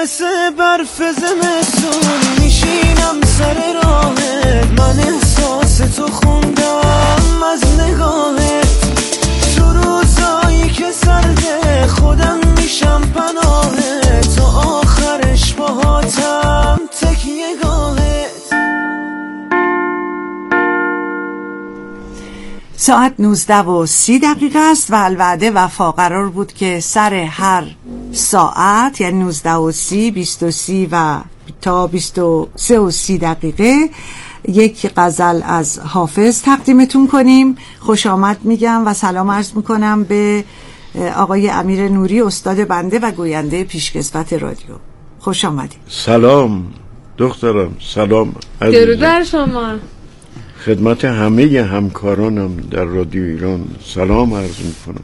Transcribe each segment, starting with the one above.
مثل برف زمستون میشینم سر راهت، من احساس تو خوندم از نگاهت، تو روزایی که سرده خودم میشم پناهت، تو آخرش باهاتم تکیه گاهت. ساعت 19:30 است و الوعده وفا قرار بود که سر هر ساعت یعنی 19:30 20:30 و تا 23:30 یک غزل از حافظ تقدیمتون کنیم. خوش آمد میگم و سلام عرض میکنم به آقای امیر نوری، استاد بنده و گوینده پیشکسوت رادیو. خوش آمدید. سلام دخترم، سلام عزیزم. درود بر شما. خدمت همه همکارانم در رادیو ایران سلام عرض میکنم.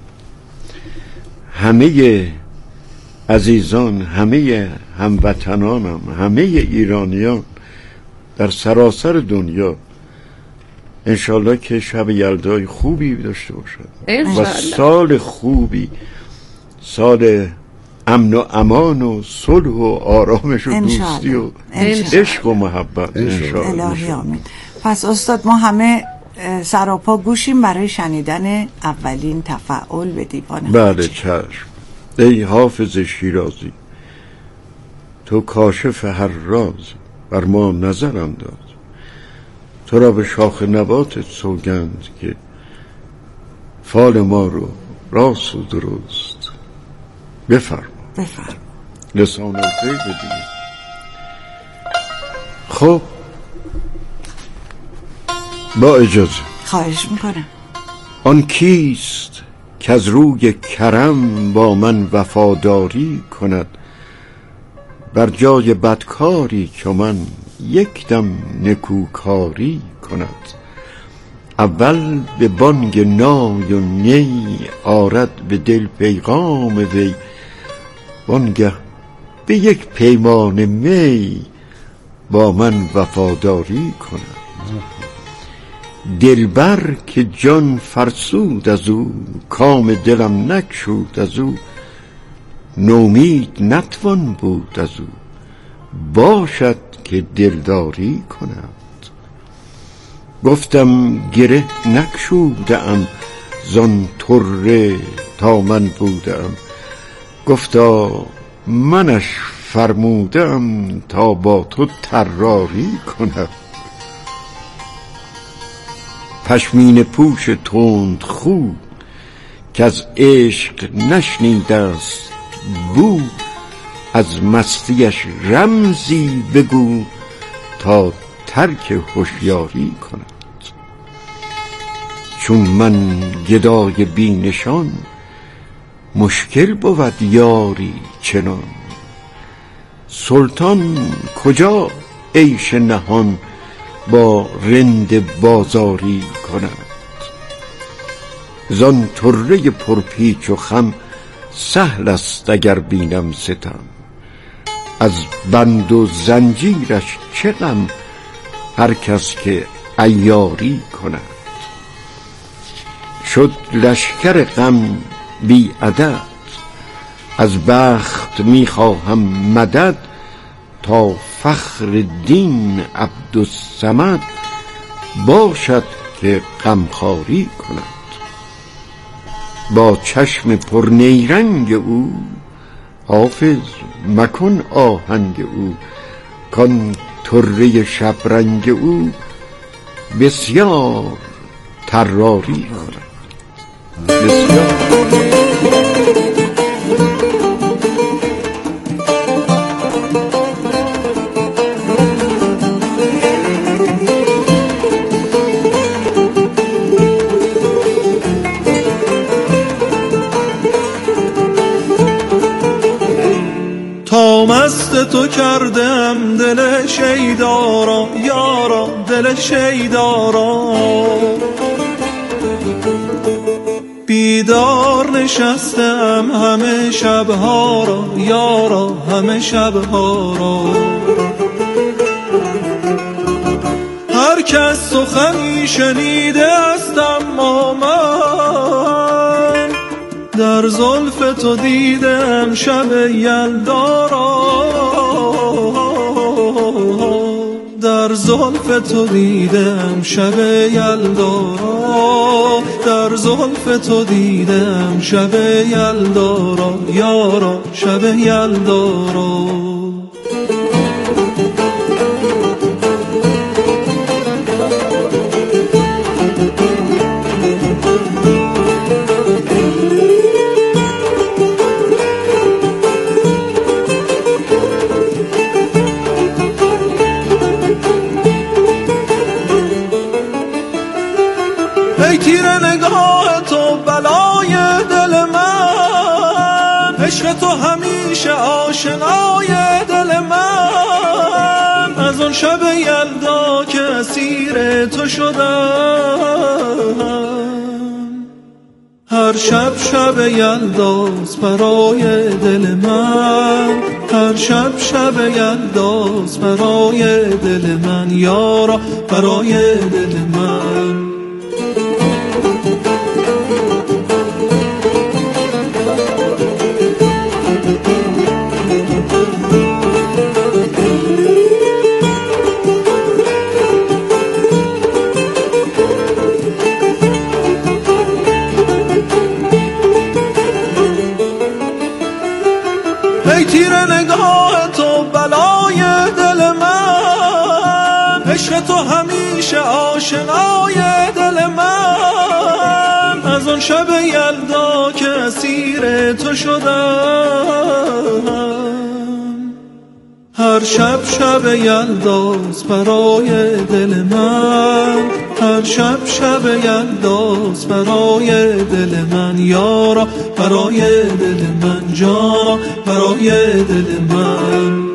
همه عزیزان، همه هموطنانم، همه ایرانیان در سراسر دنیا انشالله که شب یلدای خوبی داشته باشد و سال خوبی، سال امن و امان و صلح و آرامش و دوستی و عشق و محبت انشالله. الهی آمین. پس استاد ما همه سراپا گوشیم برای شنیدن اولین تفاعل به دیوان. بله چشم. ای حافظ شیرازی، تو کاشف هر راز، بر ما نظر انداز، تو را به شاخ نباتت سوگند که فال ما رو راست و درست بفرما. لسان الغیب دیگه. خب با اجازه خواهش میکنم. آن کیست که از روی کرم با من وفاداری کند، بر جای بدکاری که من یک دم نکوکاری کند، اول به بانگ نای و نی آرد به دل پیغام وی، وانگه به یک پیمان می با من وفاداری کند. دلبر که جان فرسود از او، کام دلم نگشود از او، نومید نتوان بود از او، باشد که دلداری کند. گفتم گره نگشوده ام زان طره تا من بودم، گفتا منش فرمودم تا با تو طراری کند. پشمین پوش تند خو که از عشق نشنیده است بو، از مستیش رمزی بگو تا ترک هوشیاری کند. چون من گدای بی نشان، مشکل بود یاری چنان، سلطان کجا عیش نهان با رند بازاری کند. زان طره پرپیچ و خم سهل است اگر بینم ستم، از بند و زنجیرش چه غم هر کس که عیاری کند. شد لشکر غم بی عدد، از بخت میخواهم مدد، تا فخر دین عبدالصمد باشد که غمخواری کند. با چشم پر نیرنگ او حافظ مکن آهنگ او، کان طره شبرنگ او بسیار طراری کند. بسیار تا مست تو کردم دل شیدارا، یارا دل شیدارا، بیدار نشستم همه شبها را، یارا همه شبها را. هر کس سخنی شنیده است اما من در زلف تو دیدم شب یلدا را. زلف تو دیدم شب یلدا را، در زلف تو دیدم شب یلدا را، یارا شب یلدا را. ای تیر نگاه تو بلای دل من، عشق تو همیشه آشنای دل من. از آن شب یلدا که اسیر تو شدم، هر شب شب یلداست برای دل من، هر شب شب یلداست برای دل من، یارا برای دل من. ای تیر نگاه تو بلای دل من، عشق تو همیشه آشنای دل من. از آن شب یلدا که اسیر تو شدم، هر شب شب یلداست برای دل من، هر شب شب یلداست برای دل من، یارا برای دل من، جانا برای دل من.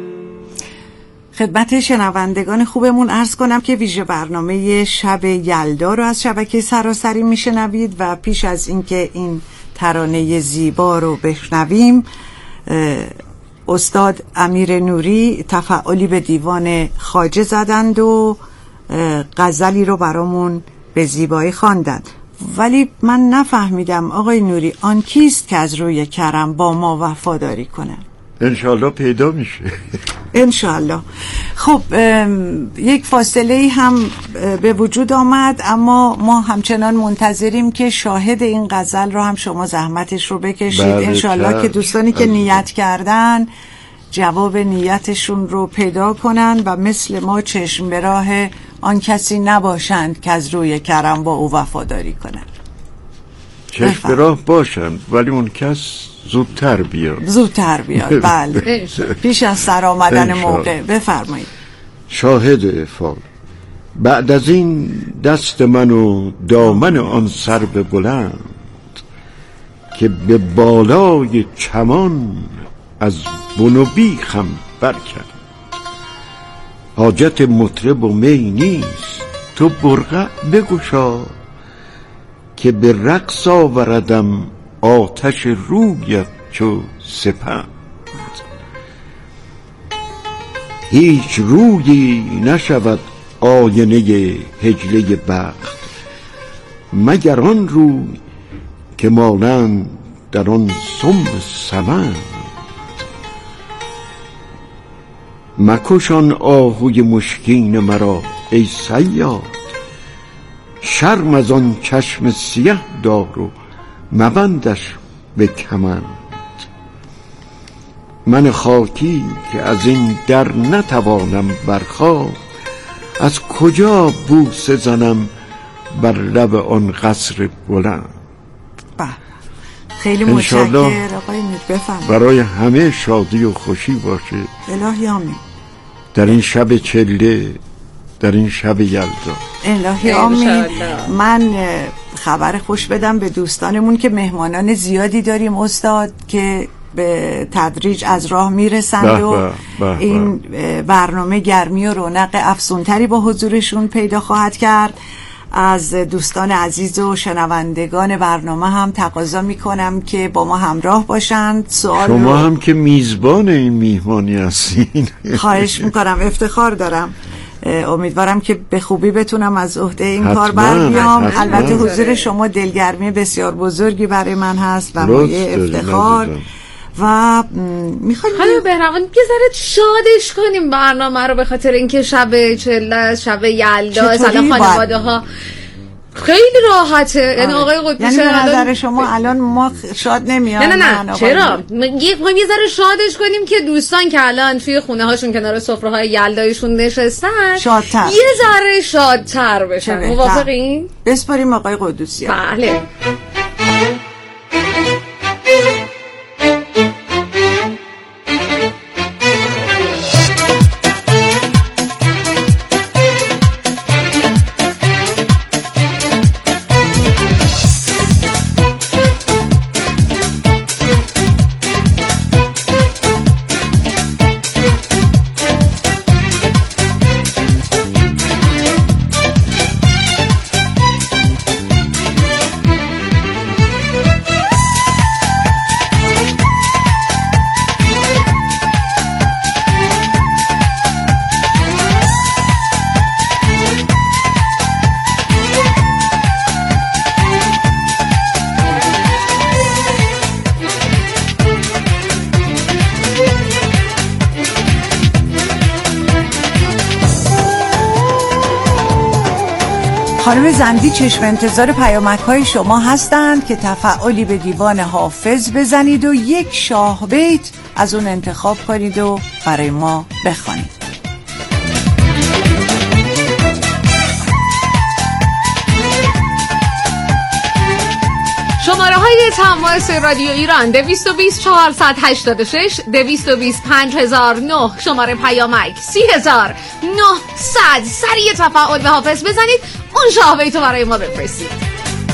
خدمت شنوندگان خوبمون عرض کنم که ویژه برنامه شب یلدا رو از شبکه سراسری میشنوید و پیش از اینکه این ترانه زیبا رو بشنویم، استاد امیر نوری تفعالی به دیوان خواجه زدند و غزلی رو برامون به زیبایی خواندند. ولی من نفهمیدم آقای نوری، آن کیست که از روی کرم با ما وفاداری کنه؟ انشالله پیدا میشه. انشالله. خب یک فاصله هم به وجود آمد، اما ما همچنان منتظریم که شاهد این غزل رو هم شما زحمتش رو بکشید. انشالله که دوستانی که نیت کردن جواب نیتشون رو پیدا کنن و مثل ما چشم به راه آن کسی نباشند که از روی کرم با او وفاداری کنن. چشم به راه باشند ولی اون کس زودتر بیاد. زودتر بیاد، بله. پیش از سر آمدن موقع. بفرمایید. شاهد فال بعد از این دست من و دامن آن سرو بلند که به بالای چمان از بن و بیخم برکرد. حاجت مطرب و می نیست، تو برقع بگشا که به رقص آوردم آتش رویت چو سپند. هیچ رویی نشود آینه هجله بخت مگر آن روی که مانند در آن سم سمند. مکشان آهوی مشکین مرا ای صیاد، شرم از آن چشم سیه دار و مبندش به کمند. من خاکی که از این در نتوانم برخاست، از کجا بوسه زنم بر لب آن قصر بلند. خیلی متشکرم آقای میر. بفرمایید. برای همه شادی و خوشی باشه الهی آمین. در این شب چله، در این شب یلدا. الهی آمین. من خبر خوش بدم به دوستانمون که مهمانان زیادی داریم استاد که به تدریج از راه میرسند و این برنامه گرمی و رونق افزونتری با حضورشون پیدا خواهد کرد. از دوستان عزیز و شنوندگان برنامه هم تقاضا میکنم که با ما همراه باشند. شما هم که میزبان این میهمانی هستین. خواهش میکنم، افتخار دارم. امیدوارم که به خوبی بتونم از عهده این کار بر بیام. البته حضور شما دلگرمی بسیار بزرگی برای من هست و مایه افتخار و میخوایم خانم بهرام یه ذره شادش کنیم برنامه رو، به خاطر اینکه شب چله، شب یلدا، سلام خانواده ها خیلی راحته. یعنی آقای قطبی یعنی به نظر شما الان ما شاد نمیاد؟ نه چرا؟ یه ذره شادش کنیم که دوستان که الان توی خونه هاشون کنار سفره های یلدایشون نشستن شادتر، یه ذره شادتر بشن. موافقین؟ بسپاریم آقای قدوسی. بله. خانم زندی چشم انتظار پیامک‌های شما هستند که تفعالی به دیوان حافظ بزنید و یک شاه بیت از اون انتخاب کنید و برای ما بخوانید. شماره های تماس رادیو ایران 220 486 220 5009، شماره پیامک 30900. سریع تفاعل به حافظ بزنید، اون شاه بیتو برای ما بفرستید.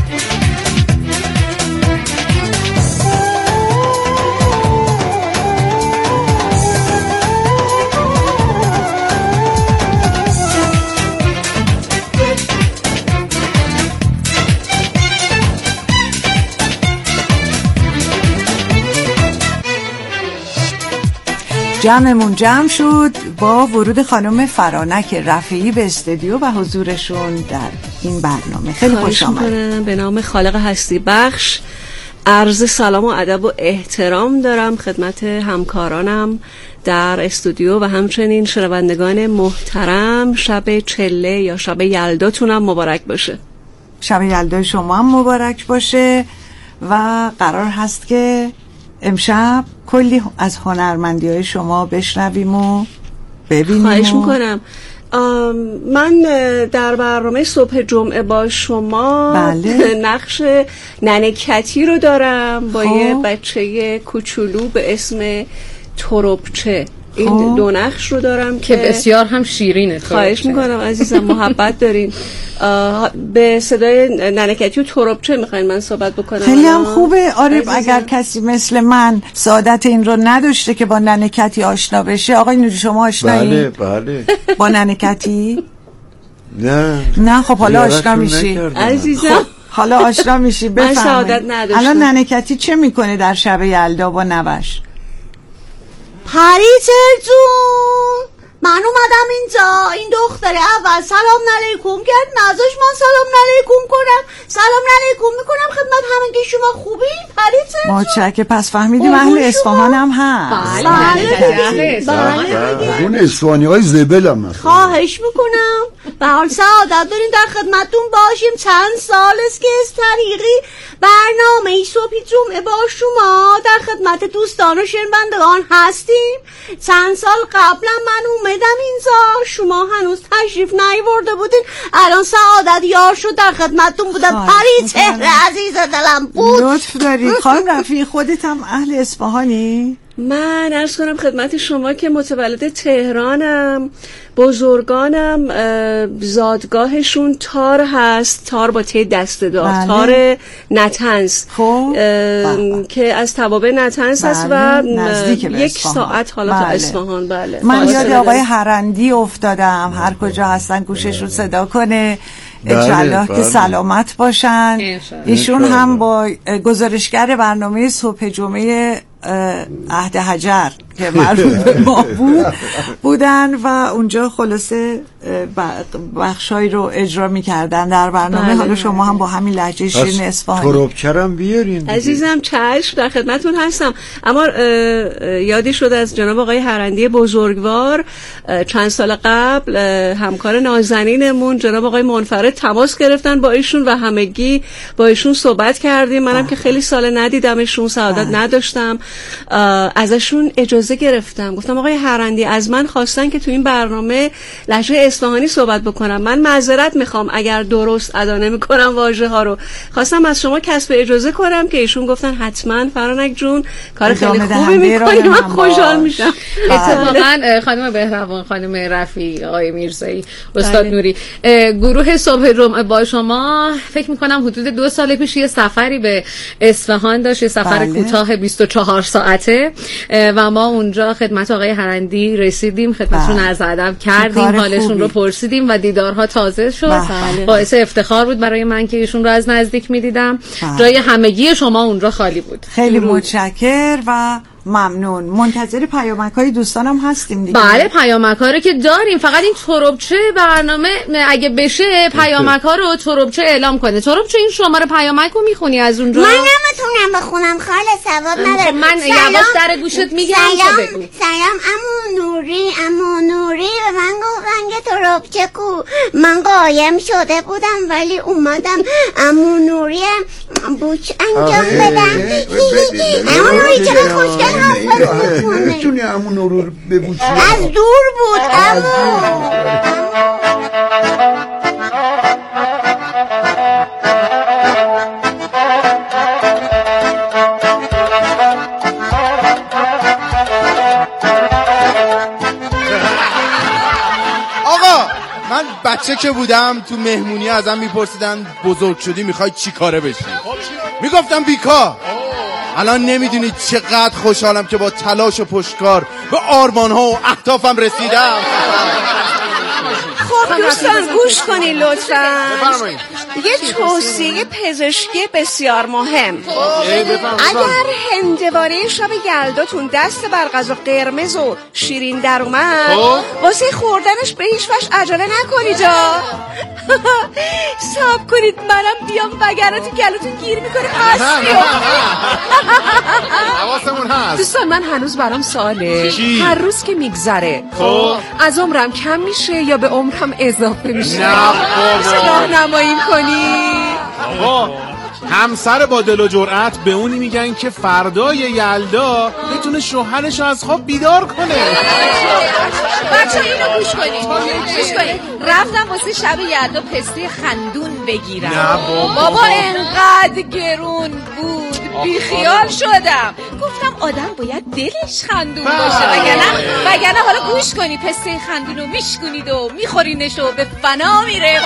جمعمون جمع شد با ورود خانم فرانک رفیعی به استودیو و حضورشون در این برنامه. خیلی خوش آمدید. به نام خالق هستی بخش عرض سلام و ادب و احترام دارم خدمت همکارانم در استودیو و همچنین شنوندگان محترم. شب چله یا شب یلداتونم مبارک باشه. شب یلدای شما هم مبارک باشه و قرار هست که امشب کلی از هنرمندی‌های شما بشنویم و ببینیم. خواهش میکنم. من در برنامه صبح جمعه با شما نقش ننه کتی رو دارم با یه بچه کوچولو به اسم تربچه. این دو نقش رو دارم که بسیار هم شیرینه. خواهش میکنم عزیزم، محبت دارین. به صدای ننکتی و تربچه میخواین من صحبت بکنم؟ خیلی هم خوبه. آره اگر کسی مثل من سعادت این رو نداشته که با ننکتی آشنا بشه. آقای نوری شما آشنایی؟ بله با ننکتی؟ نه خب حالا آشنا میشی عزیزم. حالا آشنا میشی. من سعادت نداشتم. الان ننکتی چه میکنه در شب یلدا با نوش؟ پریتر جون من اومدم اینجا. این دختره اول سلام علیکم کرد، نذاش من سلام علیکم کنم. سلام علیکم میکنم خدمت همگی شما. خوبی پریتر جون؟ ماچکه پس فهمیدیم اهل اصفهان هم هست. بله اون اصفهانی های زبل هم هست. خواهش میکنم. به حال سعادت داریم در خدمتون باشیم. چند سال است که از طریقی برنامه صبحی جمعه با شما در خدمت دوستان و شنوندگان هستیم. چند سال قبلا من اومدم اینجا، شما هنوز تشریف نیاورده بودین. الان سعادت یار شد در خدمتون بودم. پری چهره عزیز دلم بود. لطف داری. خانم رفیعی خودت هم اهل اصفهانی؟ من عرض کنم خدمت شما که متولد تهرانم. بزرگانم زادگاهشون تار هست، تار با ته دسته دار. بله. تار نتنز که از توابع نتنز هست و یک ساعت حالا تا اصفهان. بله. من یاد آقای هرندی افتادم، هر کجا هستن گوشش رو صدا کنه انشالله که سلامت باشن. ایشون هم با گزارشگر برنامه صبح جمعه عهد حجر که مربوط به ما بودن و اونجا خلاصه بخشایی رو اجرا می‌کردن در برنامه. حالا شما هم با همین لهجه شیرین اصفهانی تربچرم بیارین عزیزم. چشم، در خدمتون هستم. اما یادی شد از جناب آقای هرندی بزرگوار، چند سال قبل همکار نازنینمون جناب آقای منفرد تماس گرفتن با ایشون و همگی با ایشون صحبت کردیم. منم که خیلی سال ندیدمشون، سعادت نداشتم، ازشون اجازه گرفتم. گفتم آقای هرندی از من خواستن که تو این برنامه لهجه اصفهانی صحبت بکنم. من معذرت میخوام اگر درست ادا نمیکنم واژه ها رو. خواستم از شما کسب اجازه کنم که ایشون گفتن حتما فرانک جون کار خیلی خوبی میکنی، من خوشحال میشم. اتفاقا خانم بهروان، خانم رفیع، آقای میرزایی، استاد نوری، گروه صبح جمعه با شما فکر میکنم حدود 2 سال پیش یه سفری به اصفهان داشت، یه سفر کوتاه 24 ساعته و ما اونجا خدمت آقای هرندی رسیدیم، خدمتشون عرض ادب کردیم، حالشون رو پرسیدیم و دیدارها تازه شد. باعث افتخار بود برای من که ایشون رو از نزدیک میدیدم. جای همگی شما اونجا خالی بود. خیلی متشکر و ممنون. منتظر پیامک‌های دوستانم هستیم دیگه. بله، پیامک‌ها رو که داریم. فقط این تربچه برنامه اگه بشه پیامک‌ها رو تربچه اعلام کنه. تربچه این شماره پیامک رو میخونی از اونجا؟ من نمیتونم بخونم، خاله ثواب نداره. من یواش در گوشت میگم تو بگو. سلام عمو نوری به من گفتن که تربچه کو. من قایم شده بودم ولی اومدم عمو نوری بوچ انجام بدم. عمو نوری چقدر خوشگل میتونی همون رو ببوشی؟ از دور بود. آقا من بچه که بودم تو مهمونی ازم میپرسیدن بزرگ شدی میخوای چی کاره بشی؟ میگفتم بیکار. الان نمیدونید چقدر خوشحالم که با تلاش و پشتکار به آرمان‌ها و اهدافم رسیدم. خب دوستان گوش کنید لطفاً. یه توصیه پزشکی بسیار مهم. اگر هندوانه شب یلداتون دست بر غذا قرمز و شیرین در اومد، واسه خوردنش به هیچ وجه عجله نکنید. صبر کنید منم بیام وگرنه تو گلوتون گیر میکنه. حواسمون هست. دوستان من هنوز برام سواله، هر روز که میگذره از عمرم کم میشه یا به عمرم اضافه میشه؟ نه بابا، راهنمایی کنی. همسر با دل و جرأت به اونی میگن که فردای یلدا بتونه شوهرش از خواب بیدار کنه. بچه اینو گوش کنید. رفتم واسه شب یلدا پسته خندون بگیرم. نه بابا انقدر گرون بود بیخیال شدم. گفتم آدم باید دلش خندون باشه، وگرنه حالا گوش کنی پسته خندون رو میشکنید و میخورینش و به فنا میره.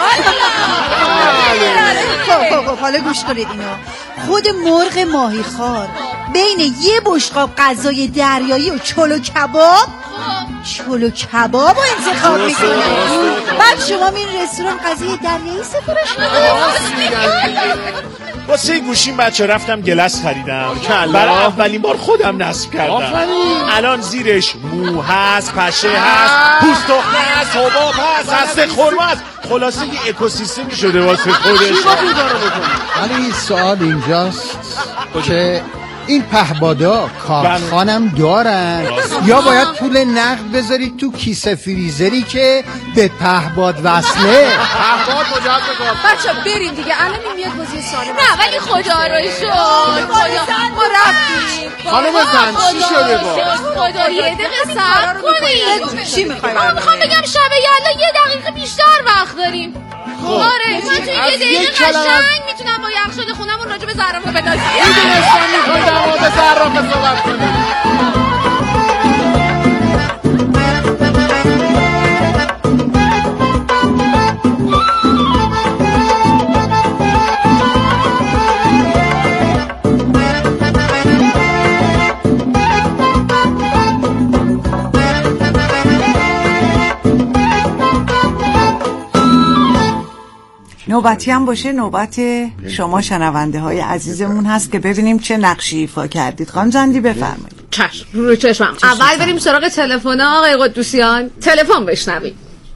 خب حالا گوش کنید اینو. خود مرغ ماهیخوار بین یه بشقاب غذای دریایی و چلو کباب رو انتخاب میکنه. بعد شما میرین رستوران غذای دریایی سفارش میدید. واسه گوشیم بچه رفتم گلس خریدم، برای اولین بار خودم نصب کردم. الان زیرش مو هست، پشه هست، پوست تخمه هست، حباب هست، هسته خرما هست. خلاصه یه اکوسیستمی شده واسه خودش. ولی سوال اینجاست که این پهبادا کارخانم دارن یا باید پول نقد بذارید تو کیسه فریزری که به پهباد وصله؟ پهباد مجاز بکن. بچه بریم دیگه، الان میاد بازی سالم. نه ولی خدا رو شد ما رفتیم. خانم زن چی شده با؟ خدا یه دقیقه صبر کنید. چی میخوایی؟ من میخوام بگم شب یلدا 1 دقیقه بیشتر وقت داریم. آره من تو 1 دقیقه قشنگ میتونم با یخ شده خونمون راجع به زرافه بندازیم. میدونستم میخوای در مورد زرافه صحبت کنیم. نوبتی هم باشه نوبت شما شنونده های عزیزمون هست که ببینیم چه نقشی ایفا کردید. خانم زندی بفرمایید. چشم رو چشمم. اول بریم سراغ تلفن آقای قدوسیان. تلفن بشنویم.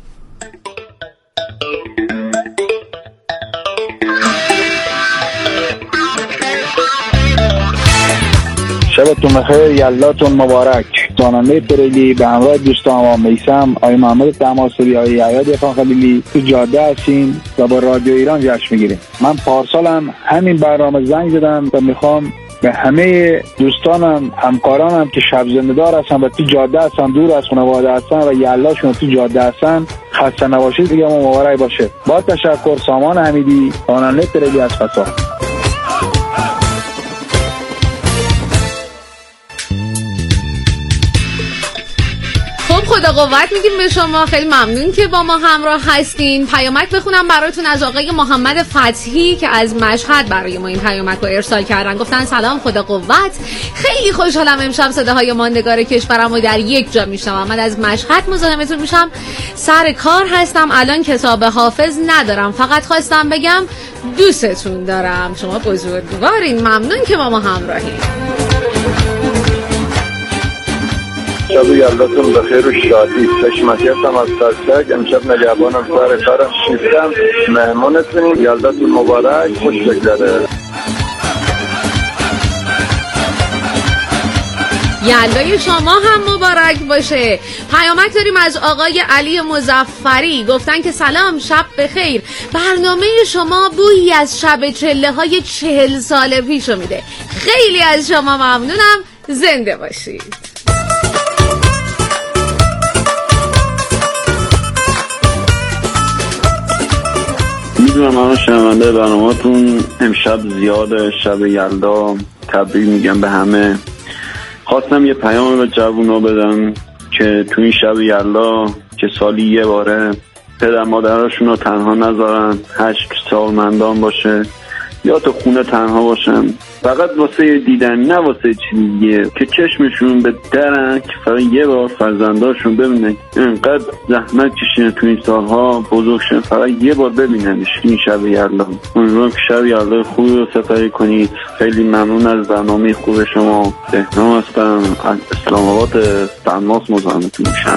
شبتون بخیر، یلداتون مبارک. راننده تریلی به همراه دوستان و میثم، آقای محمد تماسبی، آقای یحیی خلیلی تو جاده هستیم و با رادیو ایران جشن میگیریم. من پارسالم همین برنامه زنگ زدم و میخوام به همه دوستانم، همکارانم که شب زنده‌دار هستن و تو جاده هستن، دور از خانواده هستن و یلداشون تو جاده هستن، خسته نباشید دیگه، مبارک باشه. با تشکر، سامان حمیدی، راننده تریلی از فسا. خدا قوت میگیم به شما. خیلی ممنون که با ما همراه هستین. پیامک بخونم براتون از آقای محمد فتحی که از مشهد برای ما این پیامک رو ارسال کردن. گفتن سلام، خدا قوت، خیلی خوشحالم امشب صداهای ماندگار کشورم رو در یک جا میشنوم. من از مشهد مزاحمتون میشم، سر کار هستم، الان کتاب حافظ ندارم، فقط خواستم بگم دوستتون دارم. شما بزرگوارین، ممنون که با ما همراهین. شب یلداتون بخیر و شادی. حشمتی هستم از سرسک. امشب نگهبانم سر کارم شیفتم، مهمونتونیم. یلداتون مبارک، خوش بگذره. یلدای شما هم مبارک باشه. پیامک داریم از آقای علی مظفری. گفتن که سلام، شب بخیر، برنامه شما بویی از شب چله های 40 سال پیشو میده. خیلی از شما ممنونم، زنده باشید. میدونم همه شنونده برنامه‌تون امشب زیاده، شب یلدا، تبریک میگم به همه. خواستم یه پیام به جوونا بدم که تو این شب یلدا که سالی یه باره پدر مادراشون رو تنها نذارن، 8 سالمندان باشه یا تو خونه تنها باشن، فقط واسه دیدن، نه واسه چیزیه، که چشمشون به درن که فقط یه بار فرزنداشون ببینن. اینقدر زحمت کشیدن تو این سالها، بزرگ شدن، فقط یه بار ببیننش این شب یلدا. امیدوارم که شب یلدا خوبی رو سپری کنید. خیلی ممنون از برنامه خوب شما. بهنام هستم از اسلام آباد تنماس مزاحمتون میشم.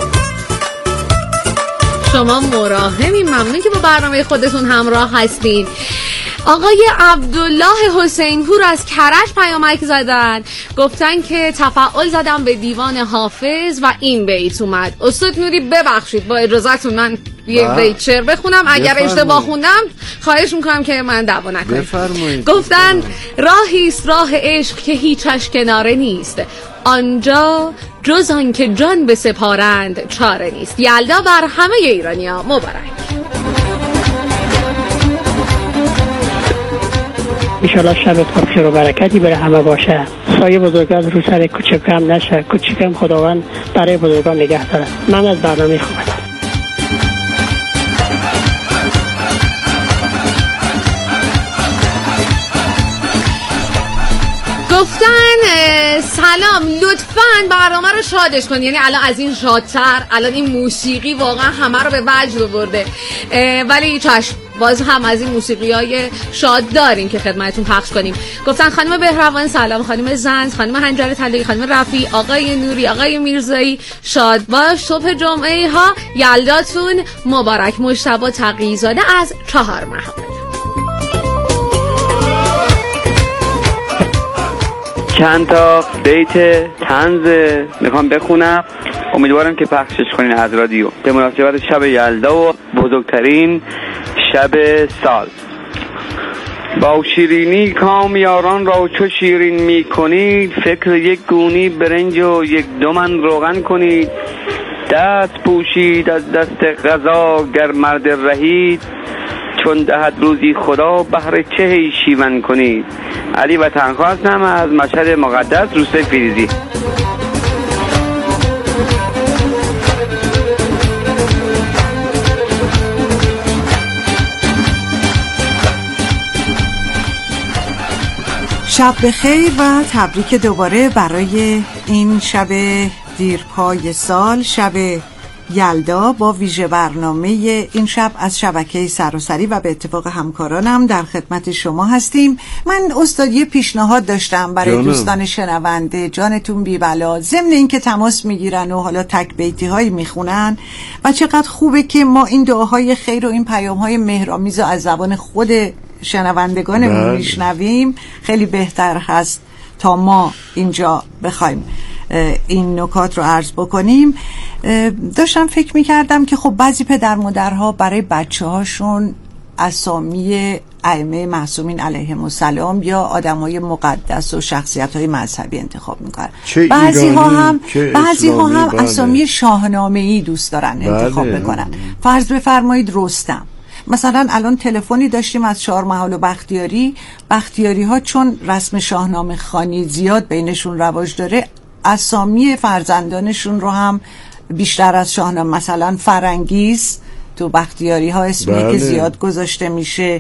شما مراهمین، ممنون که با برنامه خودتون همراه هستین. آقای عبدالله حسین پور از کرج پیامک زدن. گفتن که تفاعل زدم به دیوان حافظ و این بیت اومد. استاد نوری ببخشید، با اجازهتون من یه بیت شعر بخونم. اگر اشتباه خوندم خواهش میکنم که من دعوا نکنید. گفتن راهیست راه عشق که هیچش کناره نیست، آنجا جز آن که جان بسپارند چاره نیست. یلدا بر همه ایرانیا مبارک. انشالله شبتون خیر و برکتی برای همه باشه. سایه بزرگان رو سر کوچکم نشه، کوچکم خداوند برای بزرگان نگه داره. من از برنامه خوبم. گفتن سلام، لطفاً برنامه رو شادش کن. یعنی الان از این شادتر، الان این موسیقی واقعا همه رو به وجد برده، ولی چشم، باز هم از این موسیقی‌های شاد داریم که خدمتتون پخش کنیم. گفتن خانم بهروان سلام، خانم زند، خانم هنجر طلایی، خانم رفی، آقای نوری، آقای میرزایی، شاد باش. صبح جمعه ها یلداتون مبارک. مجتبی تقی‌زاده از 4 محمد. چند تا بیت طنز میخوام بخونم، امیدوارم که پخشش کنین از رادیو به مناسبت شب یلدا و بزرگترین شب سال. با شیرینی کامیاران را چو شیرین می کنید، فکر یک گونی برنج و یک دومن روغن کنید. دست پوشید از دست قضا گر مرد رهید، چون دهد روزی خدا بهر چه شیون کنید. علی وطنخواه هستم از مشهد مقدس، روستای فیریزی. شب بخیر و تبریک دوباره برای این شب دیرپای سال، شب یلدا با ویژه برنامه این شب از شبکه سراسری و به اتفاق همکارانم در خدمت شما هستیم. من استادی پیشنهاد داشتم برای دوستان شنونده، جانتون بی بلا، ضمن اینکه تماس میگیرن و حالا تک بیتی هایی میخونن و چقدر خوبه که ما این دعاهای خیر و این پیام های مهرآمیز از زبان خود شنوندگانمون میشنویم. خیلی بهتر هست تا ما اینجا بخوایم این نکات رو عرض بکنیم. داشتم فکر میکردم که خب بعضی پدر مادرها برای بچه هاشون اسامی ائمه معصومین علیهم السلام یا آدمای مقدس و شخصیت‌های مذهبی انتخاب میکنن. بعضی ها هم اسامی شاهنامه‌ای دوست دارن انتخاب بکنن. فرض بفرمایید رستم. مثلا الان تلفنی داشتیم از چهارمحال و بختیاری ها چون رسم شاهنامه خوانی زیاد بینشون رواج داره، اسامی فرزندانشون رو هم بیشتر از شاهنامه، مثلا فرنگیز تو بختیاری ها اسمی که زیاد گذاشته میشه،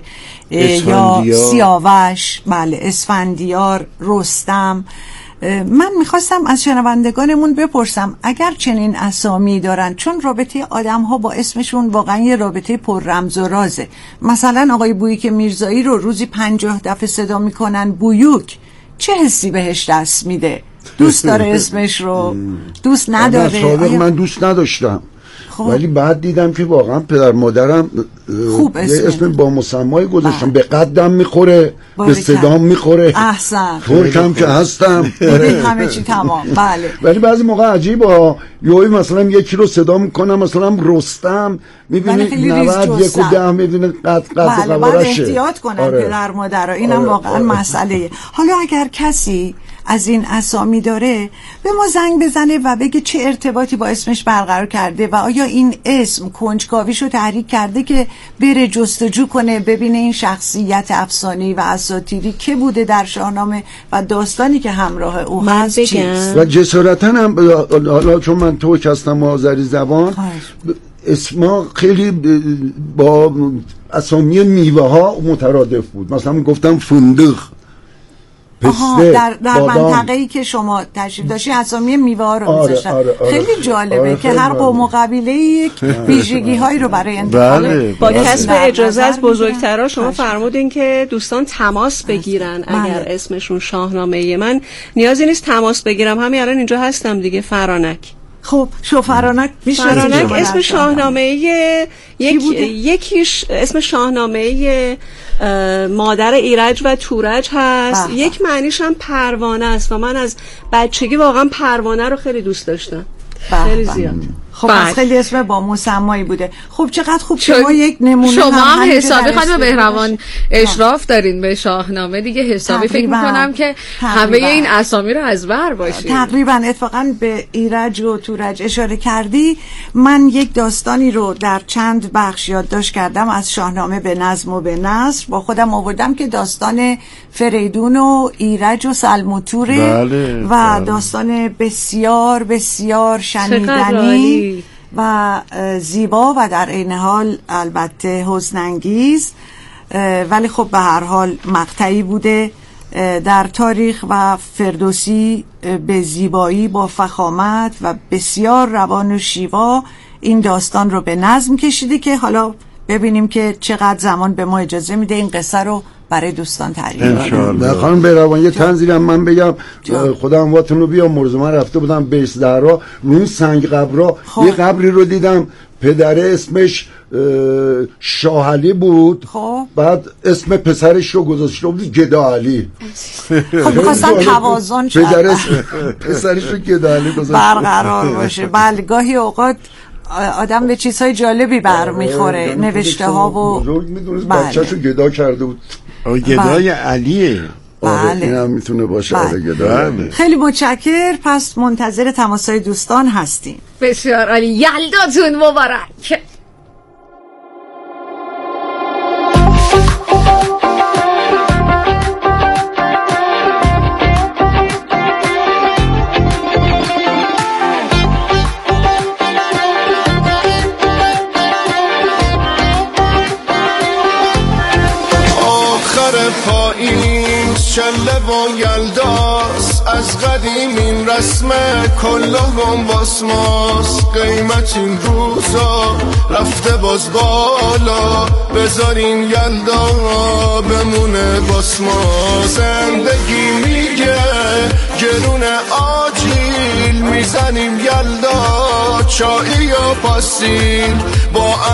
یا سیاوش، بله، اسفندیار، رستم. من میخواستم از شنوندگانمون بپرسم اگر چنین اسامی دارن، چون رابطه آدم ها با اسمشون واقعا یه رابطه پر رمز و رازه. مثلا آقای بویک میرزایی رو روزی 50 دفعه صدا میکنن بویوک، چه حسی بهش دست میده؟ دوست داره اسمش رو؟ دوست نداره؟ من دوست نداشتم، ولی بعد دیدم که واقعا پدر مادرم یه اسم با مسمای گذاشتم. به قدم میخوره، به صدام میخوره. احسن. ترکم که هستم. همه چی تمام. بله. ولی بعضی موقع عجیبه، یهویی مثلا یکی رو صدا میکنم، مثلا رستم، میبینید 91 و 10 میبینید قد بله، باید احتیاط کنن پدر مادرها. اینم واقعا مسئله. حالا اگر کسی از این اسامی داره به ما زنگ بزنه و بگه چه ارتباطی با اسمش برقرار کرده و آیا این اسم کنجکاویشو تحریک کرده که بره جستجو کنه ببینه این شخصیت افسانه‌ای و اساطیری که بوده در شاهنامه و داستانی که همراه او هست چیست. و جسارتا هم حالا چون من توک هستم آذری زبان، اسما خیلی با اسامی میوه ها مترادف بود. مثلا گفتم فندق، در منطقه‌ای که شما تشریف داشتی اسامی میوه ها رو میذاشتن. خیلی جالبه که هر قوم و قبیله یک ویژگی هایی رو برای انتقال با کسب اجازه از بزرگترها شما فرمودین که دوستان تماس بگیرن اگر اسمشون شاهنامه‌ایه. من نیازی نیست تماس بگیرم، همین الان اینجا هستم دیگه. فرانک. خب فرانک اسم شاهنامه‌ای یکیش اسم شاهنامه‌ای مادر ایرج و تورج هست. یک معنیش هم پروانه است و من از بچگی واقعا پروانه رو خیلی دوست داشتم. خیلی زیاد. خب خیلی اسم با مسمایی بوده. خب چقدر خوب شما یک نمونه شما هم حسابی خانم بهروان اشراف دارین به شاهنامه دیگه، حسابی فکر میکنم که همه این اسامی رو از بر باشید. تقریبا. اتفاقا به ایرج و تورج اشاره کردی، من یک داستانی رو در چند بخش یادداشت کردم از شاهنامه به نظم و به نثر، با خودم آوردم که داستان فریدون و ایرج و سلموتوره و داستان بسیار بسیار شنیدنی و زیبا و در عین حال البته حزن انگیز، ولی خب به هر حال مقطعی بوده در تاریخ و فردوسی به زیبایی با فخامت و بسیار روان و شیوا این داستان رو به نظم کشیده که حالا ببینیم که چقدر زمان به ما اجازه میده این قصه رو برای دوستان تعریف کنم. خانم بهروان یه تنظیرم من بگم، خودم واتون رو بیام مرز، من رفته بودم بیس درا روی سنگ قبرا یه قبری رو دیدم، پدره اسمش شاه علی بود، بعد اسم پسرش رو گذاشته بود گدا علی. خب می‌خواستم توازن پدر پسرش رو گدا علی گذاشته برقرار باشه. بله گاهی اوقات آدم به چیزهای جالبی برمیخوره، نوشته ها و بچه‌شو گدا کرده بود. گدای علیه. بله. اینم میتونه باشه. بله. خیلی متشکر. پس منتظر تماسهای دوستان هستیم. بسیار عالی. یلداتون مبارک. چله و یلداست، از قدیم این رسمه کلهم باس ماست، قیمت این روزا رفته باز بالا، بذارین یلدا بمونه باس ما. زندگی میگه گرون آجیل، میزنیم یلدا چایی یا پاسیل با